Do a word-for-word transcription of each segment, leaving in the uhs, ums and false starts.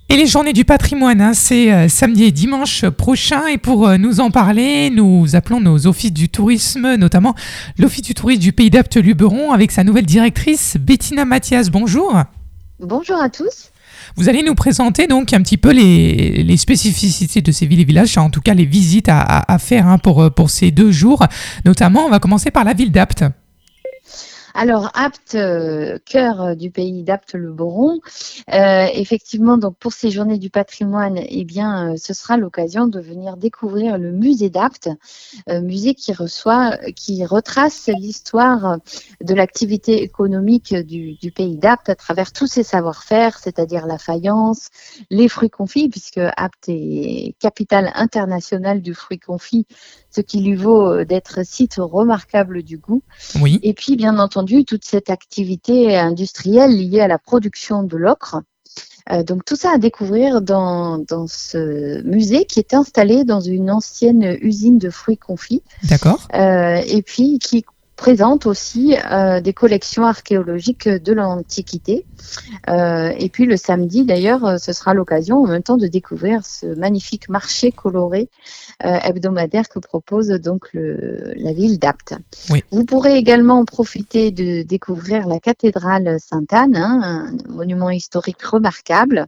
Et les journées du patrimoine, hein, c'est euh, samedi et dimanche prochain. Et pour euh, nous en parler, nous appelons nos offices du tourisme, notamment l'Office du tourisme du Pays d'Apt-Luberon, avec sa nouvelle directrice, Bettina Mathias. Bonjour. Bonjour à tous. Vous allez nous présenter donc un petit peu les, les spécificités de ces villes et villages, en tout cas les visites à, à, à faire hein, pour, pour ces deux jours. Notamment, on va commencer par la ville d'Apt. Alors, Apt, euh, cœur du pays d'Apt-Luberon, euh, effectivement, donc pour ces journées du patrimoine, eh bien, euh, ce sera l'occasion de venir découvrir le musée d'Apt, euh, musée qui reçoit, qui retrace l'histoire de l'activité économique du, du pays d'Apt à travers tous ses savoir-faire, c'est-à-dire la faïence, les fruits confits, puisque Apt est capitale internationale du fruit confit, ce qui lui vaut d'être site remarquable du goût. Oui. Et puis, bien entendu, toute cette activité industrielle liée à la production de l'ocre. Euh, donc, tout ça à découvrir dans, dans ce musée qui est installé dans une ancienne usine de fruits confits. D'accord. Euh, et puis, qui présente aussi euh, des collections archéologiques de l'Antiquité. Euh, et puis le samedi, d'ailleurs, ce sera l'occasion en même temps de découvrir ce magnifique marché coloré euh, hebdomadaire que propose donc le, la ville d'Apt. Oui. Vous pourrez également profiter de découvrir la cathédrale Sainte-Anne, hein, un monument historique remarquable,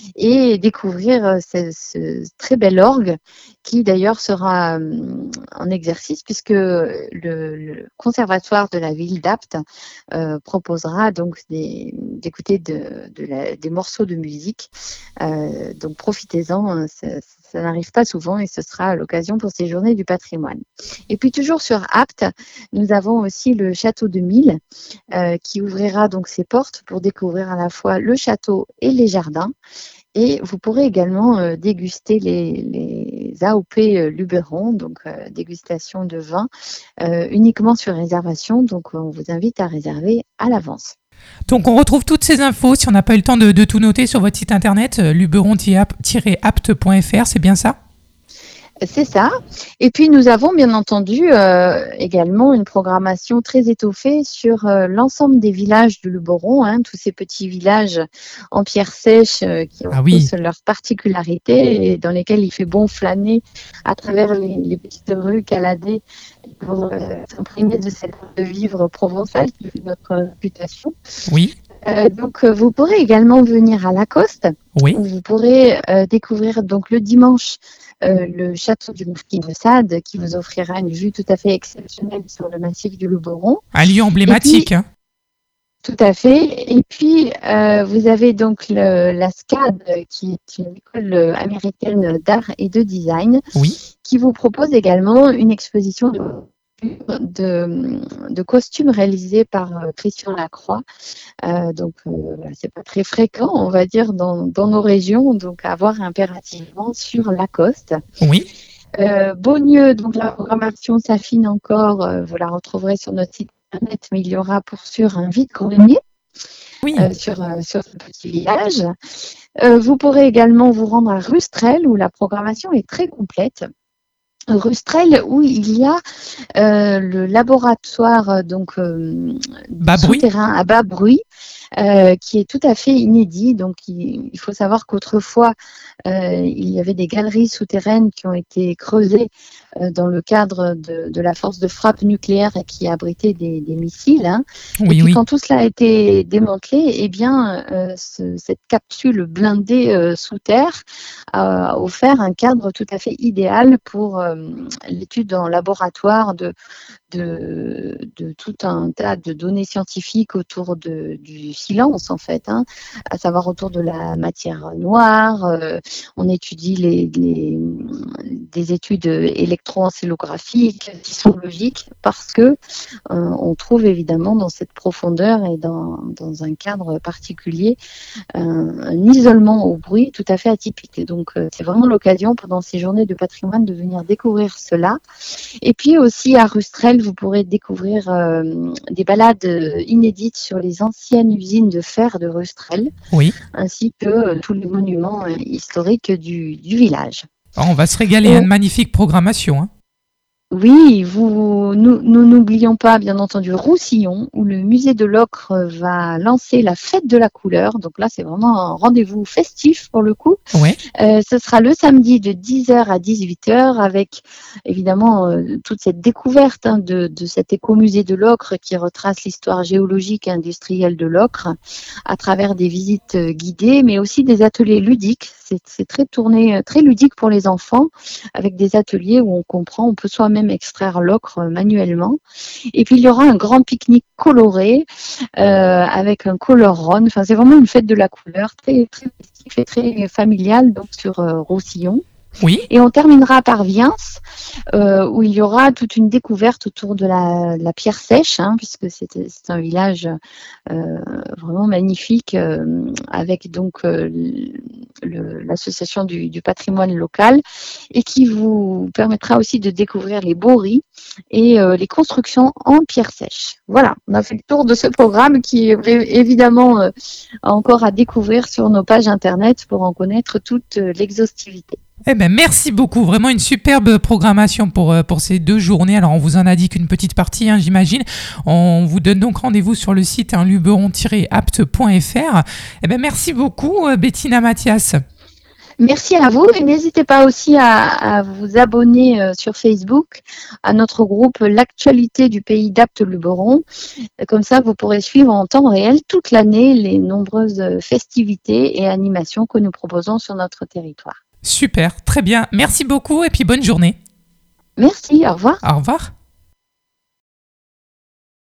et découvrir ce, ce très bel orgue qui d'ailleurs sera euh, en exercice puisque le, le conservatoire de la ville d'Apt euh, proposera donc des, d'écouter de, de la, des morceaux de musique. Euh, donc profitez-en, ça, ça n'arrive pas souvent et ce sera l'occasion pour ces journées du patrimoine. Et puis toujours sur Apt, nous avons aussi le château de Mille euh, qui ouvrira donc ses portes pour découvrir à la fois le château et les jardins. Et vous pourrez également euh, déguster les, les A O P euh, Luberon, donc euh, dégustation de vin, euh, uniquement sur réservation. Donc on vous invite à réserver à l'avance. Donc on retrouve toutes ces infos, si on n'a pas eu le temps de, de tout noter, sur votre site internet, euh, luberon tiret apt point f r, c'est bien ça ? C'est ça. Et puis nous avons bien entendu euh, également une programmation très étoffée sur euh, l'ensemble des villages du Luberon, hein, tous ces petits villages en pierre sèche euh, qui ont Ah oui. tous leurs particularités et dans lesquels il fait bon flâner à travers les, les petites rues caladées pour euh, s'imprégner de cette de vivre provençale qui fait notre réputation. Oui. Euh, donc euh, vous pourrez également venir à Lacoste. Oui. Où vous pourrez euh, découvrir donc le dimanche euh, le château du Marquis de Sade qui vous offrira une vue tout à fait exceptionnelle sur le massif du Luberon. Un lieu emblématique. Puis, hein. Tout à fait. Et puis euh, vous avez donc le, la SCAD qui est une école américaine d'art et de design Oui. qui vous propose également une exposition de De, de costumes réalisés par euh, Christian Lacroix. Euh, donc, euh, c'est pas très fréquent, on va dire, dans, dans nos régions. Donc, à voir impérativement sur Lacoste. Oui. Euh, Beaulieu, donc la programmation s'affine encore. Euh, vous la retrouverez sur notre site internet, mais il y aura pour sûr un vide-grenier. Oui. Euh, sur, euh, sur ce petit village. Euh, vous pourrez également vous rendre à Rustrel où la programmation est très complète. Rustrel où il y a euh, le laboratoire donc euh, souterrain à bas bruit euh, qui est tout à fait inédit. Donc il, il faut savoir qu'autrefois euh, il y avait des galeries souterraines qui ont été creusées euh, dans le cadre de, de la force de frappe nucléaire et qui abritaient des, des missiles. Hein. Oui, et puis oui. quand tout cela a été démantelé, eh bien euh, ce, cette capsule blindée euh, sous terre a offert un cadre tout à fait idéal pour euh, l'étude en laboratoire de, de, de tout un tas de données scientifiques autour de, du silence, en fait, hein, à savoir autour de la matière noire. Euh, on étudie les, les, des études électroencélographiques, sismologiques, parce que euh, on trouve évidemment dans cette profondeur et dans, dans un cadre particulier un, un isolement au bruit tout à fait atypique. Donc, euh, c'est vraiment l'occasion pendant ces journées de patrimoine de venir découvrir cela. Et puis aussi à Rustrel, vous pourrez découvrir euh, des balades inédites sur les anciennes usines de fer de Rustrel, Oui. ainsi que euh, tous les monuments euh, historiques du, du village. Oh, on va se régaler, Et une magnifique programmation. Hein. Oui, vous, nous nous n'oublions pas, bien entendu, Roussillon, où le musée de l'Ocre va lancer la fête de la couleur. Donc là, c'est vraiment un rendez-vous festif pour le coup. Ouais. Euh, ce sera le samedi de dix heures à dix-huit heures avec évidemment euh, toute cette découverte hein, de, de cet écomusée de l'Ocre qui retrace l'histoire géologique et industrielle de l'Ocre à travers des visites euh, guidées, mais aussi des ateliers ludiques. C'est, c'est très tourné, euh, très ludique pour les enfants, avec des ateliers où on comprend, on peut soi-même extraire l'ocre euh, manuellement. Et puis il y aura un grand pique-nique coloré euh, avec un color run. Enfin, c'est vraiment une fête de la couleur très très festive et très familiale donc sur euh, Roussillon. Oui. Et on terminera par Viens, euh, où il y aura toute une découverte autour de la, la pierre sèche, hein, puisque c'est, c'est un village euh, vraiment magnifique, euh, avec donc euh, le, l'association du, du patrimoine local, et qui vous permettra aussi de découvrir les bories et euh, les constructions en pierre sèche. Voilà, on a fait le tour de ce programme qui est évidemment euh, encore à découvrir sur nos pages internet pour en connaître toute euh, l'exhaustivité. Eh ben, merci beaucoup. Vraiment une superbe programmation pour, euh, pour ces deux journées. Alors, on vous en a dit qu'une petite partie, hein, j'imagine. On vous donne donc rendez-vous sur le site hein, luberon tiret apt point f r. Eh ben, merci beaucoup, euh, Bettina Mathias. Merci à vous et n'hésitez pas aussi à, à vous abonner euh, sur Facebook à notre groupe L'actualité du pays d'Apt-Luberon. Comme ça, vous pourrez suivre en temps réel toute l'année les nombreuses festivités et animations que nous proposons sur notre territoire. Super, très bien. Merci beaucoup et puis bonne journée. Merci, au revoir. Au revoir.